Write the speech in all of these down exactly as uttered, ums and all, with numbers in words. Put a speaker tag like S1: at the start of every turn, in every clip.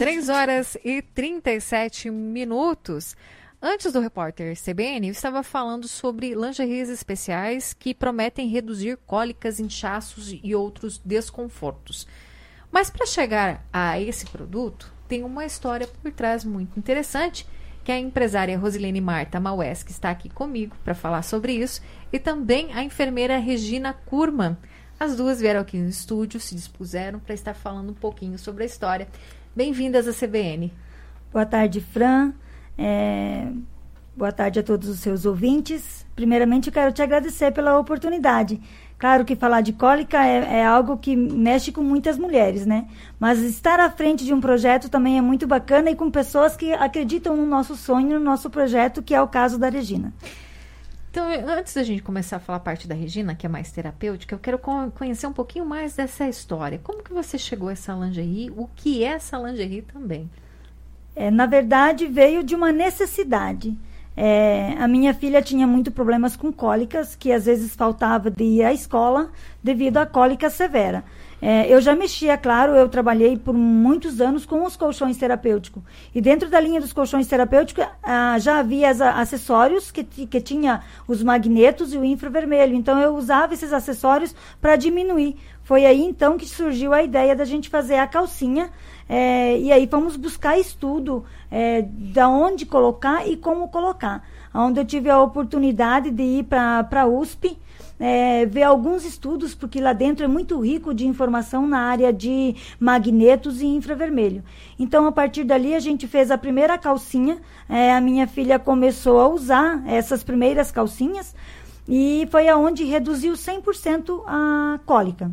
S1: três horas e trinta e sete minutos. Antes do repórter C B N, eu estava falando sobre lingeries especiais que prometem reduzir cólicas, inchaços e outros desconfortos. Mas para chegar a esse produto, tem uma história por trás muito interessante, que a empresária Rosilene Marta Maués, que está aqui comigo para falar sobre isso, e também a enfermeira Regina Kurman. As duas vieram aqui no estúdio, se dispuseram para estar falando um pouquinho sobre a história. Bem-vindas à C B N.
S2: Boa tarde, Fran. É... Boa tarde a todos os seus ouvintes. Primeiramente, eu quero te agradecer pela oportunidade. Claro que falar de cólica é, é algo que mexe com muitas mulheres, né? Mas estar à frente de um projeto também é muito bacana e com pessoas que acreditam no nosso sonho, no nosso projeto, que é o caso da Regina.
S1: Então, antes da gente começar a falar a parte da Regina, que é mais terapêutica, eu quero conhecer um pouquinho mais dessa história. Como que você chegou a essa lingerie? O que é essa lingerie também?
S2: É, na verdade, veio de uma necessidade. É, a minha filha tinha muito problemas com cólicas, que às vezes faltava de ir à escola devido à cólica severa. É, eu já mexia, claro, eu trabalhei por muitos anos com os colchões terapêuticos. E dentro da linha dos colchões terapêuticos, ah, já havia as, acessórios que, que tinha os magnetos e o infravermelho. Então, eu usava esses acessórios para diminuir. Foi aí, então, que surgiu a ideia da gente fazer a calcinha. É, e aí, fomos buscar estudo é, da onde colocar e como colocar. Onde eu tive a oportunidade de ir para a U S P, É, ver alguns estudos, porque lá dentro é muito rico de informação na área de magnetos e infravermelho. Então, a partir dali, a gente fez a primeira calcinha, é, a minha filha começou a usar essas primeiras calcinhas, e foi aonde reduziu cem por cento a cólica.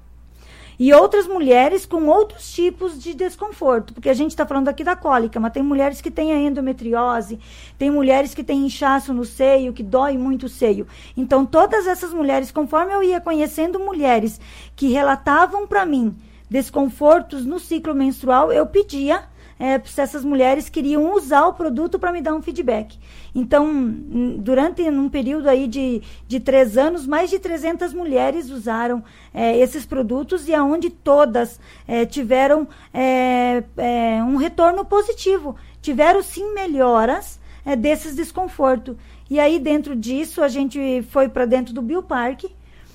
S2: E outras mulheres com outros tipos de desconforto, porque a gente está falando aqui da cólica, mas tem mulheres que têm a endometriose, tem mulheres que têm inchaço no seio, que dói muito o seio. Então, todas essas mulheres, conforme eu ia conhecendo mulheres que relatavam para mim desconfortos no ciclo menstrual, eu pedia é, se essas mulheres queriam usar o produto para me dar um feedback. Então, durante um período aí de, de três anos, mais de trezentas mulheres usaram é, esses produtos e aonde todas é, tiveram é, é, um retorno positivo. Tiveram, sim, melhoras é, desses desconfortos. E aí, dentro disso, a gente foi para dentro do Bioparque,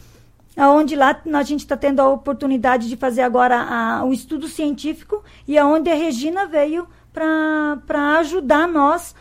S2: onde lá a gente está tendo a oportunidade de fazer agora a, o estudo científico e aonde a Regina veio para ajudar nós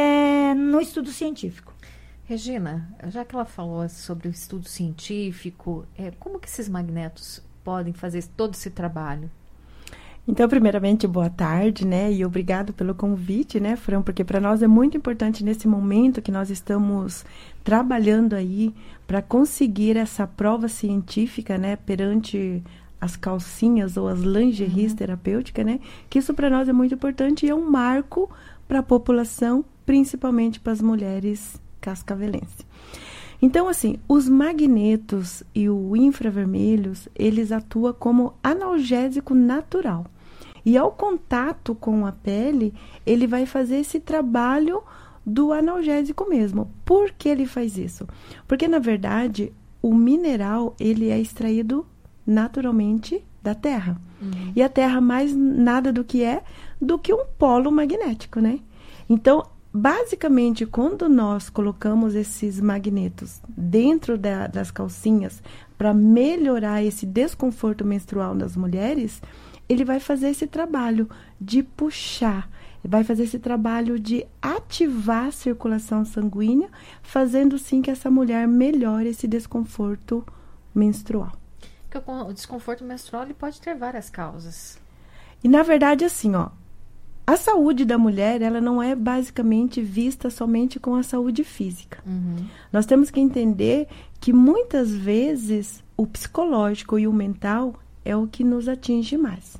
S2: é, no estudo científico.
S1: Regina, já que ela falou sobre o estudo científico, é, como que esses magnetos podem fazer todo esse trabalho?
S3: Então, primeiramente, boa tarde, né? E obrigado pelo convite, né, Fran? Porque para nós é muito importante nesse momento que nós estamos trabalhando aí para conseguir essa prova científica, né, perante as calcinhas ou as lingeries uhum. terapêuticas, né? Que isso para nós é muito importante e é um marco para a população, principalmente para as mulheres cascavelenses. Então, assim, os magnetos e o infravermelhos, eles atuam como analgésico natural. E ao contato com a pele, ele vai fazer esse trabalho do analgésico mesmo. Por que ele faz isso? Porque, na verdade, o mineral, ele é extraído naturalmente da Terra. Uhum. E a Terra mais nada do que é do que um polo magnético, né? Então, basicamente, quando nós colocamos esses magnetos dentro da, das calcinhas para melhorar esse desconforto menstrual das mulheres, ele vai fazer esse trabalho de puxar, vai fazer esse trabalho de ativar a circulação sanguínea, fazendo sim que essa mulher melhore esse desconforto menstrual.
S1: Porque o desconforto menstrual ele pode ter várias causas.
S3: E na verdade, assim, ó, a saúde da mulher, ela não é basicamente vista somente com a saúde física. Uhum. Nós temos que entender que muitas vezes o psicológico e o mental é o que nos atinge mais.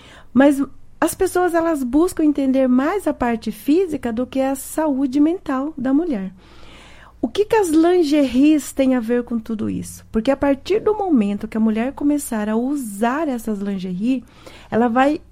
S3: Mas as pessoas, elas buscam entender mais a parte física do que a saúde mental da mulher. O que, que as lingeries têm a ver com tudo isso? Porque a partir do momento que a mulher começar a usar essas lingeries, ela vai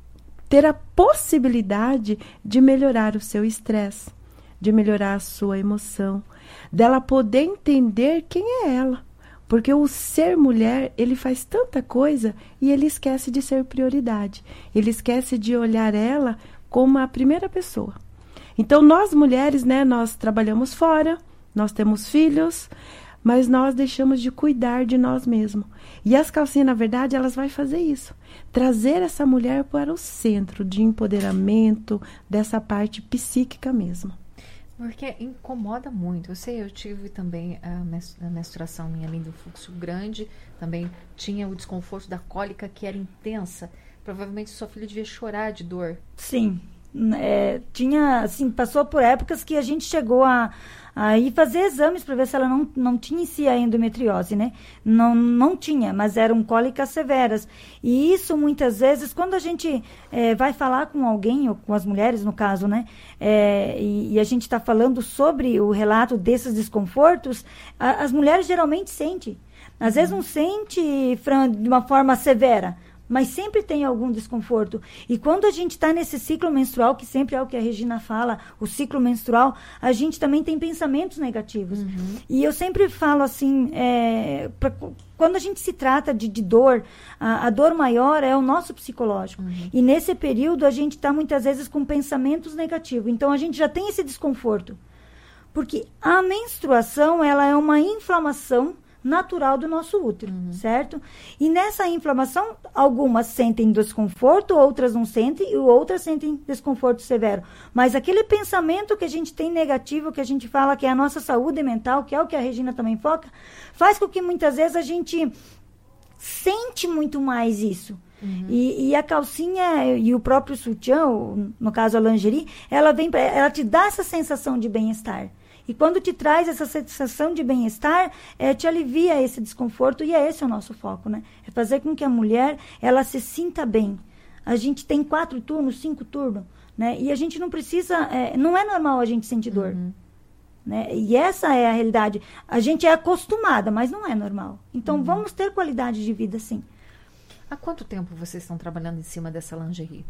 S3: ter a possibilidade de melhorar o seu estresse, de melhorar a sua emoção, dela poder entender quem é ela. Porque o ser mulher, ele faz tanta coisa e ele esquece de ser prioridade. Ele esquece de olhar ela como a primeira pessoa. Então, nós mulheres, né, nós trabalhamos fora, nós temos filhos, mas nós deixamos de cuidar de nós mesmos. E as calcinhas, na verdade, elas vão fazer isso. Trazer essa mulher para o centro de empoderamento, dessa parte psíquica mesmo.
S1: Porque incomoda muito. Eu sei, eu tive também a menstruação minha linda, um fluxo grande. Também tinha o desconforto da cólica que era intensa. Provavelmente sua filha devia chorar de dor.
S2: Sim. É, tinha, assim, passou por épocas que a gente chegou a, a ir fazer exames para ver se ela não, não tinha em si a endometriose, né? Não, não tinha, mas eram cólicas severas. E isso, muitas vezes, quando a gente é, vai falar com alguém, ou com as mulheres, no caso, né? É, e, e a gente está falando sobre o relato desses desconfortos, a, as mulheres geralmente sentem. Às vezes não sente, Fran, de uma forma severa, mas sempre tem algum desconforto. E quando a gente está nesse ciclo menstrual, que sempre é o que a Regina fala, o ciclo menstrual, a gente também tem pensamentos negativos. Uhum. E eu sempre falo assim, é, pra, quando a gente se trata de, de dor, a, a dor maior é o nosso psicológico. Uhum. E nesse período a gente está muitas vezes com pensamentos negativos. Então a gente já tem esse desconforto. Porque a menstruação, ela é uma inflamação natural do nosso útero, uhum. certo? E nessa inflamação, algumas sentem desconforto, outras não sentem, e outras sentem desconforto severo. Mas aquele pensamento que a gente tem negativo, que a gente fala que é a nossa saúde mental, que é o que a Regina também foca, faz com que muitas vezes a gente sente muito mais isso. Uhum. E, e a calcinha e o próprio sutiã, no caso a lingerie, ela, vem pra, ela te dá essa sensação de bem-estar. E quando te traz essa sensação de bem-estar, é, te alivia esse desconforto, e é esse o nosso foco, né? É fazer com que a mulher, ela se sinta bem. A gente tem quatro turnos, cinco turnos, né? E a gente não precisa, é, não é normal a gente sentir dor. Uhum. Né? E essa é a realidade. A gente é acostumada, mas não é normal. Então, uhum. vamos ter qualidade de vida, sim.
S1: Há quanto tempo vocês estão trabalhando em cima dessa lingerie?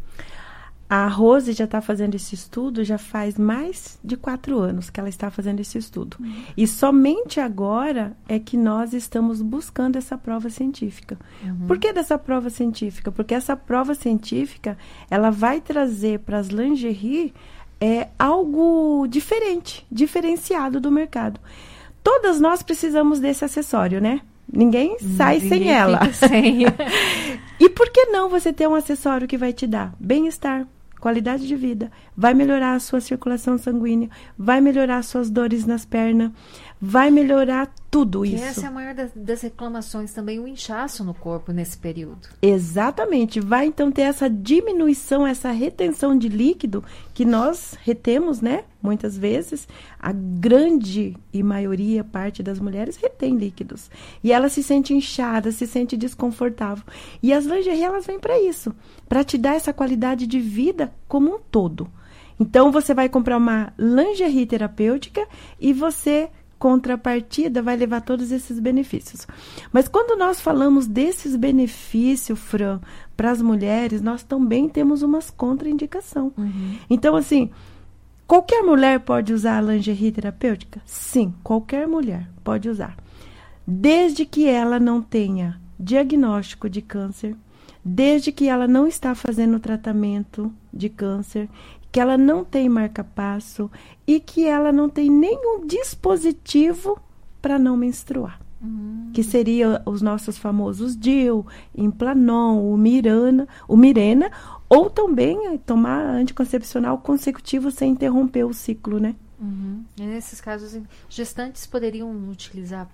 S3: A Rose já está fazendo esse estudo, já faz mais de quatro anos que ela está fazendo esse estudo. Uhum. E somente agora é que nós estamos buscando essa prova científica. Uhum. Por que dessa prova científica? Porque essa prova científica, ela vai trazer para as lingerie é, algo diferente, diferenciado do mercado. Todas nós precisamos desse acessório, né? Ninguém sai Ninguém sem ela.
S1: Sem.
S3: E por que não você ter um acessório que vai te dar bem-estar, qualidade de vida, vai melhorar a sua circulação sanguínea, vai melhorar as suas dores nas pernas, vai melhorar tudo
S1: que
S3: isso.
S1: Essa é a maior das, das reclamações também, o inchaço no corpo nesse período.
S3: Exatamente. Vai então ter essa diminuição, essa retenção de líquido que nós retemos, né? Muitas vezes, a grande e maioria, parte das mulheres retém líquidos. E ela se sente inchada, se sente desconfortável. E as lingerie, elas vêm para isso, para te dar essa qualidade de vida como um todo. Então, você vai comprar uma lingerie terapêutica e você, contrapartida, vai levar todos esses benefícios. Mas quando nós falamos desses benefícios, Fran, para as mulheres, nós também temos umas contraindicação. Uhum. Então, assim, qualquer mulher pode usar a lingerie terapêutica? Sim, qualquer mulher pode usar. Desde que ela não tenha diagnóstico de câncer, desde que ela não está fazendo tratamento de câncer, que ela não tem marca-passo e que ela não tem nenhum dispositivo para não menstruar. Uhum. Que seria os nossos famosos D I U, Implanon, o Mirena, o Mirena, ou também tomar anticoncepcional consecutivo sem interromper o ciclo, né?
S1: Uhum. E nesses casos, gestantes poderiam utilizar?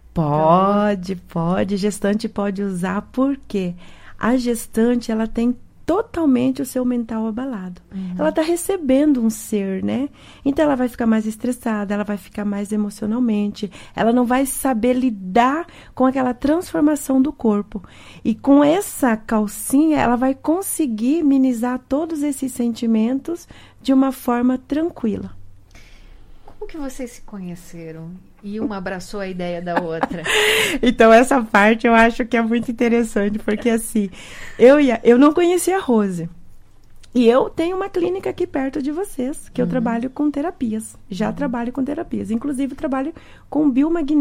S3: Pode, pode. Gestante pode usar, porque a gestante, ela tem totalmente o seu mental abalado. Uhum. Ela está recebendo um ser, né? Então, ela vai ficar mais estressada, ela vai ficar mais emocionalmente, ela não vai saber lidar com aquela transformação do corpo. E com essa calcinha, ela vai conseguir minimizar todos esses sentimentos de uma forma tranquila.
S1: Como que vocês se conheceram? E uma abraçou a ideia da outra.
S3: Então, essa parte eu acho que é muito interessante, porque assim, eu, ia, eu não conhecia a Rose. E eu tenho uma clínica aqui perto de vocês, que uhum. eu trabalho com terapias. Já uhum. trabalho com terapias. Inclusive, trabalho com biomagnetismo,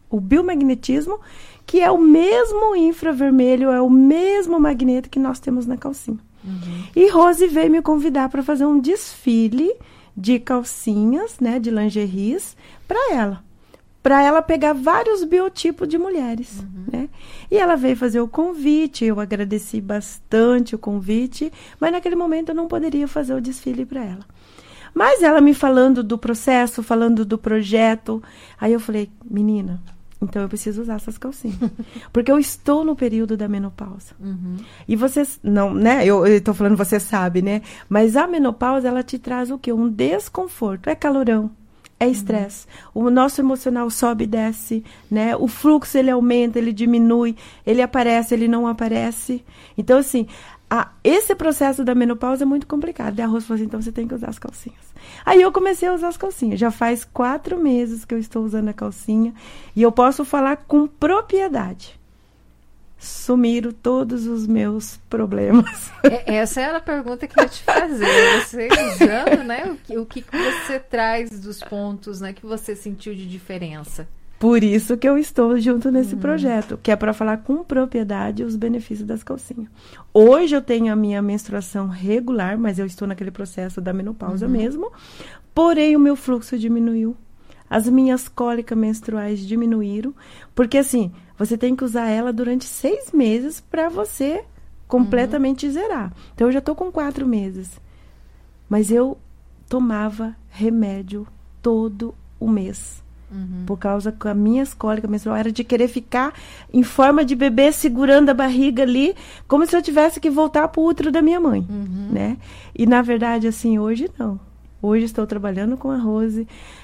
S3: o biomagnetismo, que é o mesmo infravermelho, é o mesmo magneto que nós temos na calcinha. Uhum. E Rose veio me convidar para fazer um desfile de calcinhas, né, de lingeries, para ela. Para ela pegar vários biotipos de mulheres, uhum. né? E ela veio fazer o convite, eu agradeci bastante o convite, mas naquele momento eu não poderia fazer o desfile para ela. Mas ela me falando do processo, falando do projeto, aí eu falei, menina, então eu preciso usar essas calcinhas. Porque eu estou no período da menopausa. Uhum. E você, não, né? Eu estou falando, você sabe, né? Mas a menopausa, ela te traz o quê? Um desconforto. É calorão. É estresse. Uhum. O nosso emocional sobe e desce, né? O fluxo, ele aumenta, ele diminui, ele aparece, ele não aparece. Então, assim, a, esse processo da menopausa é muito complicado. E a Rose falou assim, então você tem que usar as calcinhas. Aí eu comecei a usar as calcinhas. Já faz quatro meses que eu estou usando a calcinha. E eu posso falar com propriedade. Sumiram todos os meus problemas.
S1: É, essa era a pergunta que eu ia te fazer. Você usando, né? O que, o que você traz dos pontos, né? Que você sentiu de diferença?
S3: Por isso que eu estou junto nesse uhum. projeto, que é para falar com propriedade os benefícios das calcinhas. Hoje eu tenho a minha menstruação regular, mas eu estou naquele processo da menopausa uhum. mesmo. Porém, o meu fluxo diminuiu. As minhas cólicas menstruais diminuíram, porque assim, você tem que usar ela durante seis meses para você completamente uhum. zerar. Então, eu já estou com quatro meses. Mas eu tomava remédio todo o mês. Uhum. Por causa que as minhas cólicas menstruais era de querer ficar em forma de bebê, segurando a barriga ali, como se eu tivesse que voltar para o útero da minha mãe, uhum. né? E, na verdade, assim, hoje não. Hoje estou trabalhando com a Rose.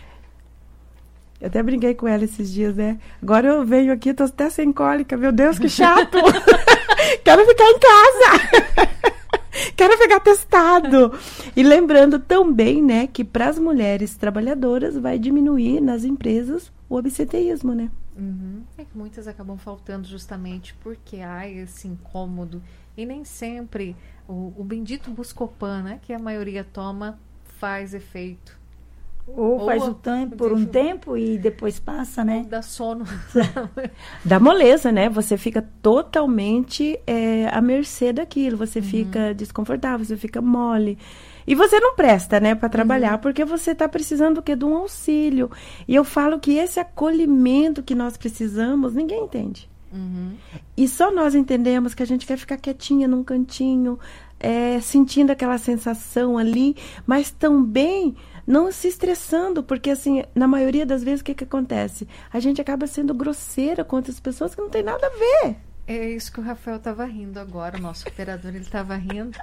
S3: Eu até brinquei com ela esses dias, né? Agora eu venho aqui, tô até sem cólica. Meu Deus, que chato! Quero ficar em casa! Quero pegar testado! E lembrando também, né, que para as mulheres trabalhadoras vai diminuir nas empresas o absenteísmo, né?
S1: Uhum. É que muitas acabam faltando justamente porque há esse incômodo. E nem sempre o, o bendito Buscopan, né, que a maioria toma, faz efeito.
S2: Ou, ou faz o tempo por um tempo e depois passa, né?
S1: Dá sono.
S3: Dá moleza, né? Você fica totalmente é, à mercê daquilo. Você uhum. fica desconfortável, você fica mole. E você não presta, né, para trabalhar, uhum. porque você está precisando do quê? De um auxílio. E eu falo que esse acolhimento que nós precisamos, ninguém entende. Uhum. E só nós entendemos que a gente quer ficar quietinha num cantinho, é, sentindo aquela sensação ali, mas também não se estressando, porque assim, na maioria das vezes o que, que acontece? A gente acaba sendo grosseira com outras pessoas que não tem nada a ver.
S1: É isso que o Rafael estava rindo agora, o nosso operador, ele estava rindo.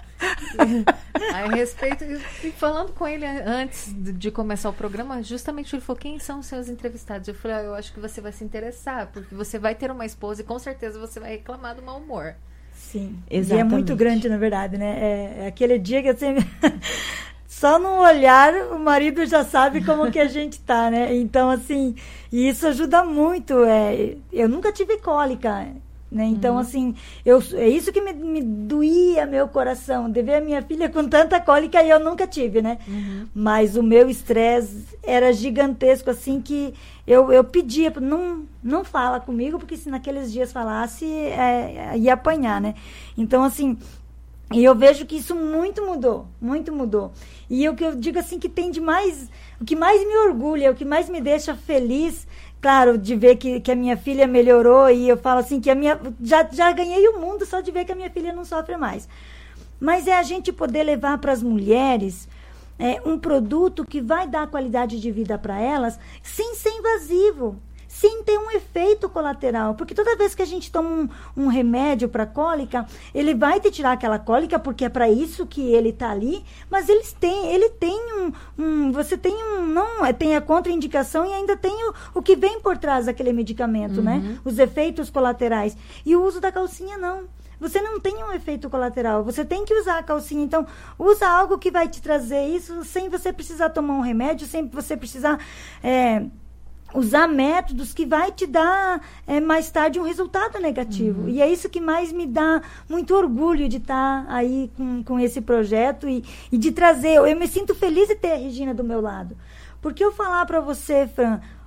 S1: A respeito, e falando com ele antes de, de começar o programa, justamente ele falou, quem são os seus entrevistados? Eu falei, ah, eu acho que você vai se interessar, porque você vai ter uma esposa e com certeza você vai reclamar do mau humor.
S2: Sim, exatamente. E é muito grande, na verdade, né? É, é aquele dia que assim... Só no olhar o marido já sabe como que a gente tá, né? Então, assim, e isso ajuda muito. É, eu nunca tive cólica, né? Então, uhum. assim, eu, é isso que me, me doía meu coração, de ver a minha filha com tanta cólica e eu nunca tive, né? Uhum. Mas o meu estresse era gigantesco, assim, que eu, eu pedia, não, não fala comigo, porque se naqueles dias falasse, é, ia apanhar, né? Então, assim... E eu vejo que isso muito mudou, muito mudou. E o que eu digo assim que tem de mais, o que mais me orgulha, o que mais me deixa feliz, claro, de ver que, que a minha filha melhorou e eu falo assim que a minha, já, já ganhei o mundo só de ver que a minha filha não sofre mais. Mas é a gente poder levar para as mulheres é, um produto que vai dar qualidade de vida para elas sem ser invasivo. Sem ter um efeito colateral, porque toda vez que a gente toma um, um remédio para cólica, ele vai te tirar aquela cólica, porque é para isso que ele está ali, mas eles têm, ele tem um, um, você tem um, não, tem a contraindicação e ainda tem o, o que vem por trás daquele medicamento, uhum. né? Os efeitos colaterais. E o uso da calcinha, não. Você não tem um efeito colateral, você tem que usar a calcinha, então usa algo que vai te trazer isso sem você precisar tomar um remédio, sem você precisar... É, usar métodos que vai te dar é, mais tarde um resultado negativo. Uhum. E é isso que mais me dá muito orgulho de estar aí com, com esse projeto e, e de trazer. Eu me sinto feliz de ter a Regina do meu lado. Porque eu falar para você, Fran,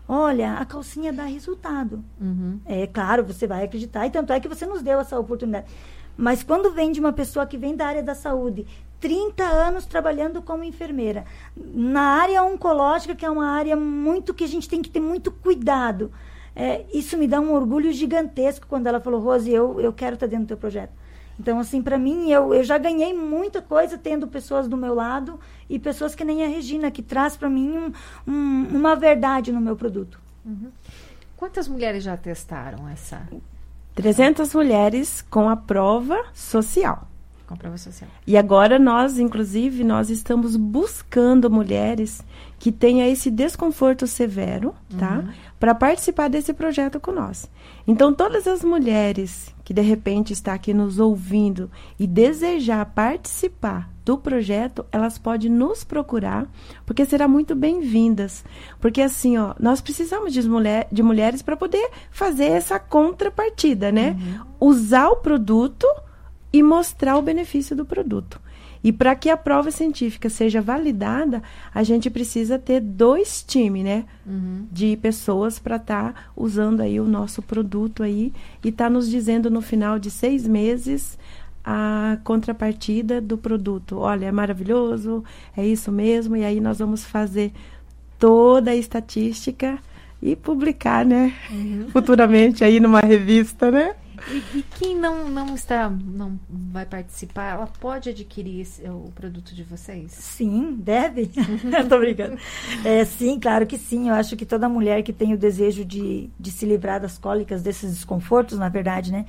S2: olha, a calcinha dá resultado.
S1: Uhum.
S2: É claro, você vai acreditar, e tanto é que você nos deu essa oportunidade. Mas quando vem de uma pessoa que vem da área da saúde, trinta anos trabalhando como enfermeira, na área oncológica, que é uma área muito que a gente tem que ter muito cuidado, é, isso me dá um orgulho gigantesco quando ela falou, Rose, eu, eu quero estar dentro do teu projeto. Então, assim, para mim, eu, eu já ganhei muita coisa tendo pessoas do meu lado e pessoas que nem a Regina, que traz para mim um, um, uma verdade no meu produto.
S1: Uhum. Quantas mulheres já testaram essa?
S3: trezentas mulheres com a prova social.
S1: Com a prova social.
S3: E agora nós, inclusive, nós estamos buscando mulheres que tenham esse desconforto severo, tá?
S1: Uhum.
S3: Para participar desse projeto com nós. Então, todas as mulheres que, de repente, está aqui nos ouvindo e desejar participar do projeto, elas podem nos procurar, porque serão muito bem-vindas. Porque, assim, ó, nós precisamos de, mulher, de mulheres para poder fazer essa contrapartida, né? Uhum. Usar o produto e mostrar o benefício do produto. E para que a prova científica seja validada, a gente precisa ter dois times, né? Uhum. De pessoas para estar tá usando aí o nosso produto aí e tá nos dizendo no final de seis meses a contrapartida do produto. Olha, é maravilhoso, é isso mesmo. E aí nós vamos fazer toda a estatística e publicar, né? Uhum. Futuramente aí numa revista, né?
S1: E, e quem não, não está, não vai participar, ela pode adquirir esse, o produto de vocês?
S2: Sim, deve. Tô brincando. É, sim, claro que sim. Eu acho que toda mulher que tem o desejo de, de se livrar das cólicas, desses desconfortos, na verdade, né?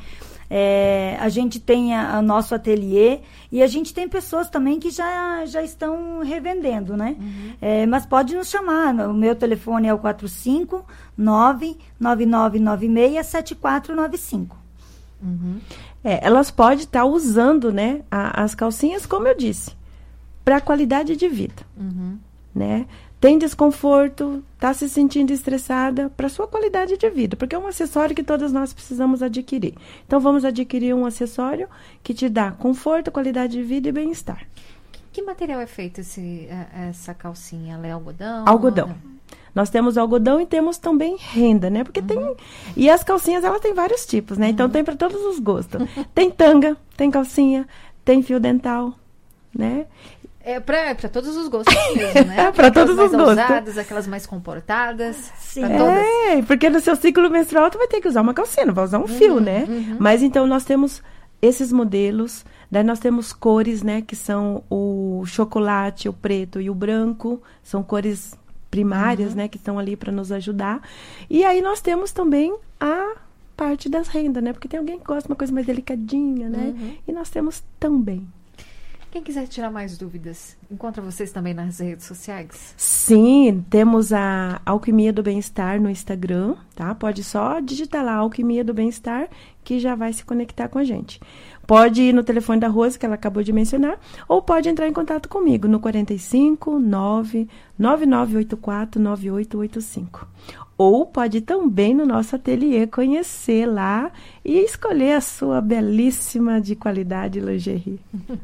S2: É, a gente tem o nosso ateliê e a gente tem pessoas também que já, já estão revendendo, né? Uhum. É, mas pode nos chamar. O meu telefone é o quatro cinco nove nove nove nove seis sete quatro nove cinco.
S3: Uhum. É, elas podem estar tá usando, né, a, as calcinhas, como eu disse, para qualidade de vida. Uhum. Né? Tem desconforto, está se sentindo estressada, para sua qualidade de vida, porque é um acessório que todas nós precisamos adquirir. Então, vamos adquirir um acessório que te dá conforto, qualidade de vida e bem-estar.
S1: Que, que material é feito esse, essa calcinha? Ela é algodão?
S3: Algodão. Nós temos algodão e temos também renda, né? Porque uhum. tem... E as calcinhas, elas têm vários tipos, né? Uhum. Então, tem para todos os gostos. Tem tanga, tem calcinha, tem fio dental, né?
S1: É para todos os gostos mesmo, né?
S3: É para todos os gostos.
S1: Aquelas mais ousadas, aquelas mais comportadas.
S2: Sim.
S3: É, porque no seu ciclo menstrual tu vai ter que usar uma calcinha, não vai usar um uhum, fio, né? Uhum. Mas então nós temos esses modelos, daí nós temos cores, né? Que são o chocolate, o preto e o branco. São cores primárias, uhum. né? Que estão ali para nos ajudar. E aí nós temos também a parte das rendas, né? Porque tem alguém que gosta de uma coisa mais delicadinha, né? Uhum. E nós temos também.
S1: Quem quiser tirar mais dúvidas, encontra vocês também nas redes sociais?
S3: Sim, temos a Alquimia do Bem-Estar no Instagram, tá? Pode só digitar lá Alquimia do Bem-Estar, que já vai se conectar com a gente. Pode ir no telefone da Rose, que ela acabou de mencionar, ou pode entrar em contato comigo no quarenta e cinco, nove nove nove oito quatro, nove oito oito cinco. Ou pode também no nosso ateliê conhecer lá e escolher a sua belíssima de qualidade lingerie.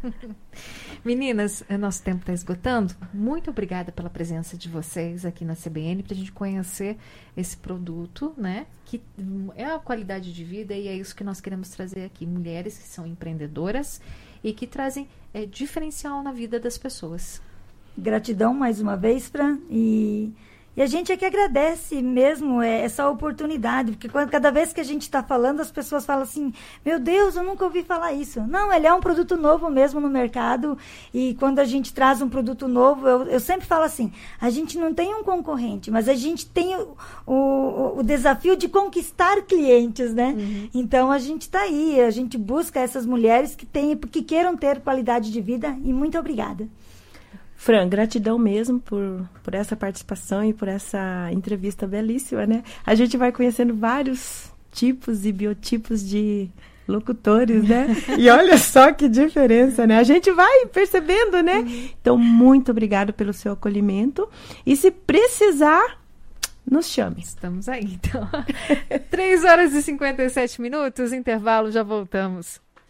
S1: Meninas, nosso tempo está esgotando. Muito obrigada pela presença de vocês aqui na C B N, para a gente conhecer esse produto, né? Que é a qualidade de vida e é isso que nós queremos trazer aqui. Mulheres que são empreendedoras e que trazem é, diferencial na vida das pessoas.
S2: Gratidão mais uma vez, Fran, e... E a gente é que agradece mesmo é, essa oportunidade, porque quando, cada vez que a gente está falando, as pessoas falam assim, meu Deus, eu nunca ouvi falar isso. Não, ele é um produto novo mesmo no mercado, e quando a gente traz um produto novo, eu, eu sempre falo assim, a gente não tem um concorrente, mas a gente tem o, o, o desafio de conquistar clientes, né? Uhum. Então, a gente está aí, a gente busca essas mulheres que, tem, que queiram ter qualidade de vida, e muito obrigada.
S3: Fran, gratidão mesmo por, por essa participação e por essa entrevista belíssima, né? A gente vai conhecendo vários tipos e biotipos de locutores, né? E olha só que diferença, né? A gente vai percebendo, né? Uhum. Então, muito obrigada pelo seu acolhimento. E se precisar, nos chame.
S1: Estamos aí, então. três horas e cinquenta e sete minutos, intervalo, já voltamos.